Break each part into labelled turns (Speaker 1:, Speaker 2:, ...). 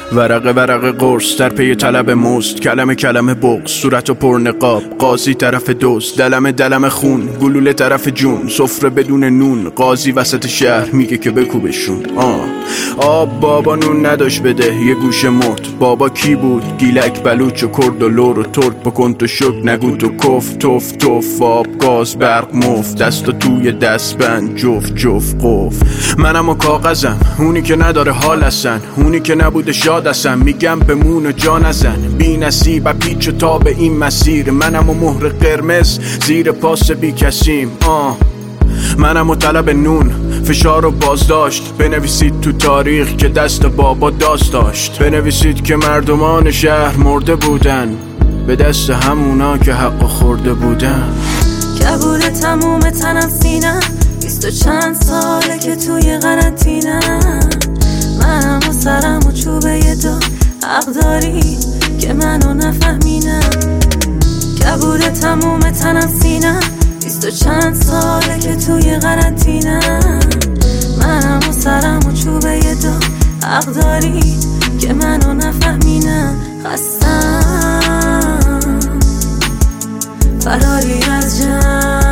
Speaker 1: ورقه ورقه قرص در پی طلب مزد، کلمه کلمه بغض، صورت و پرنقاب، قاضی طرف دوست، دلم خون، گلوله طرف جون، سفره بدون نون، قاضی وسط شهر میگه که بکوبشون. آب بابا نون نداشت بده، یه گوشه مرد. بابا کی بود؟ گیلک بلوچ و کرد و لور و ترک، بکن تو شک نگو تو کف، توف توف، آب گاز برق مفت، دست و توی دستبند جفت جفت قف. منم و کاغذم، اونی که نداره حال هستن، اونی که نبوده شاد هستن، میگم بمون و جا نزن، بی نصیب و پیچ و تاب این مسیر. منم و مهر قرمز زیر پاس بی کسیم. منم و طلب نون، فشار و بازداشت. بنویسید تو تاریخ که دست بابا داست داشت، بنویسید که مردمان شهر مرده بودن به دست همونا که حق خورده بودن.
Speaker 2: کبود تموم تنم سینم، 20 و چند ساله که توی قرنطینم. منم و سرم و چوبه دو، حق داری که منو نفهمینم. کبود تموم تنم سینم، 20 و چند ساله که توی قرنطینم. منم و سرم و چوبه دو، حق داری که منو نفهمینم. خستم فراری از جمع،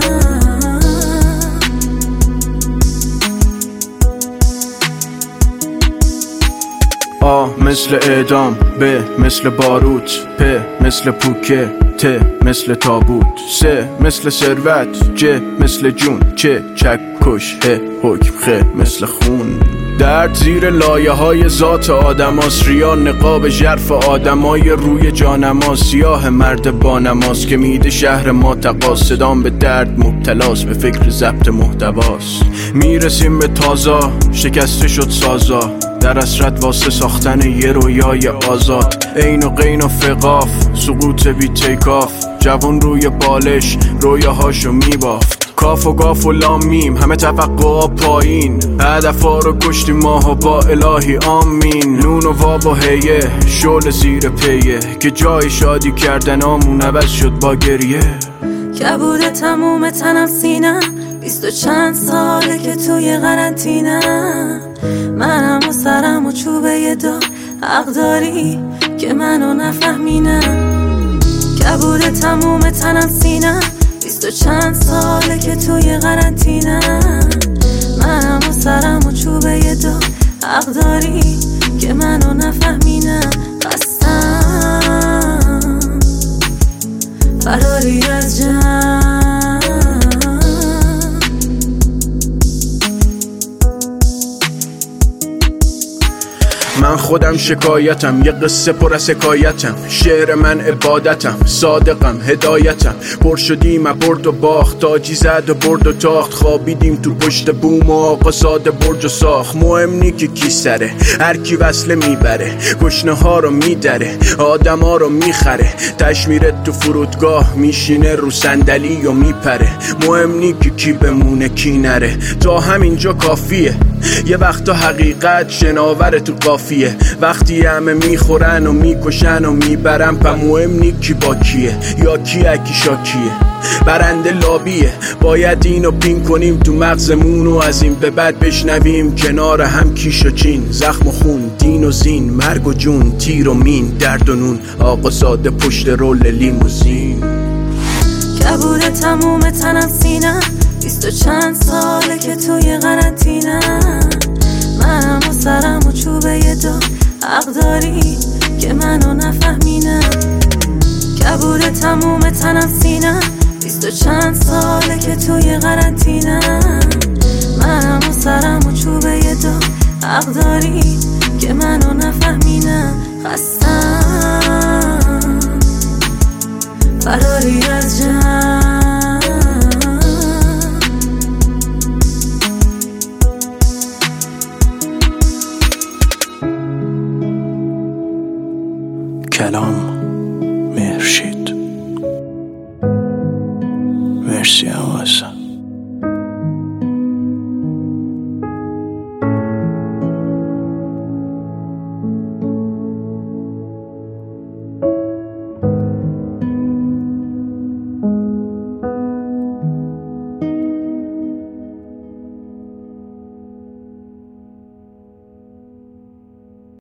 Speaker 1: مثل اعدام، ب مثل باروت، پ مثل پوکه، ت مثل تابوت، س مثل ثروت، ج مثل جون، چ چکش، ه حکم، خ مثل خون. درد زیر لایه های ذات آدماست، ریا نقاب ژرف آدمای روی جانماست. سیاه مرد بانماست که میده شهر ما تقاس، صدام به درد مبتلاست، به فکر ضبط محتواست. میرسیم به تازا، شکسته شد سازا، در اسرت واسه ساختن یه رویای آزاد. عین و قین و فقاف، سقوط بی تیکاف، جوان روی بالش رویاهاشو میبافت. کاف و گاف و لام میم، همه توقعا پایین، هدفا رو کشتیم ماها با الهی آمین. نون و واب و هیه، شعل زیر پیه، که جای شادی کردنامون عوض شد با گریه.
Speaker 2: کبود تموم تنم سینم، 20 و چند ساله که توی قرنطینم. منم و سرم و چوبه دو، حق داری که منو نفهمینم. کبود تموم تنم سینم، 20 و چند ساله که توی قرنطینم. منم و سرم و چوبه دو، حق داری که منو نفهمینم. خستم فراری از جمع،
Speaker 1: من خودم شکایتم، یه قصه پر از حکایتم. شعر من عبادتم، صادقم هدایتم. پر شدیم برد و باخت، تاجی زد و برد و تاخت. خوابیدیم تو پشت بوم و آقا ساده برج و ساخت. مهم نی که کی سره، هر کی وصله میبره، گشنه ها رو میدره، آدم ها رو میخره. تشمیرت تو فرودگاه، میشینه رو صندلی و میپره. مهم نی که کی بمونه کی نره، تا همینجا کافیه. یه وقتا حقیقت شناور تو قافیه، وقتی همه میخورن و میکشن و میبرن. پا مهم نی کی با کیه، یا کی اکی شاکیه، برنده لابیه. باید اینو پین کنیم تو مغزمون و از این به بعد بشنویم کنار هم کیش و چین. زخم و خون، دین و زین، مرگ و جون، تیر و مین، درد و نون، آقا ساده پشت رول لیموزین.
Speaker 2: کبود تموم تنم سینم، 20 و چند ساله که توی قرنطینم. منم و سرم و چوبه دو، حق داری که منو نفهمینم. کبود تموم تنم سینم، 20 و چند ساله که توی قرنطینم. منم و سرم و چوبه دو، حق داری که منو نفهمینم. خستم فراری از جمع،
Speaker 1: کلام مهرشید. مرسی هم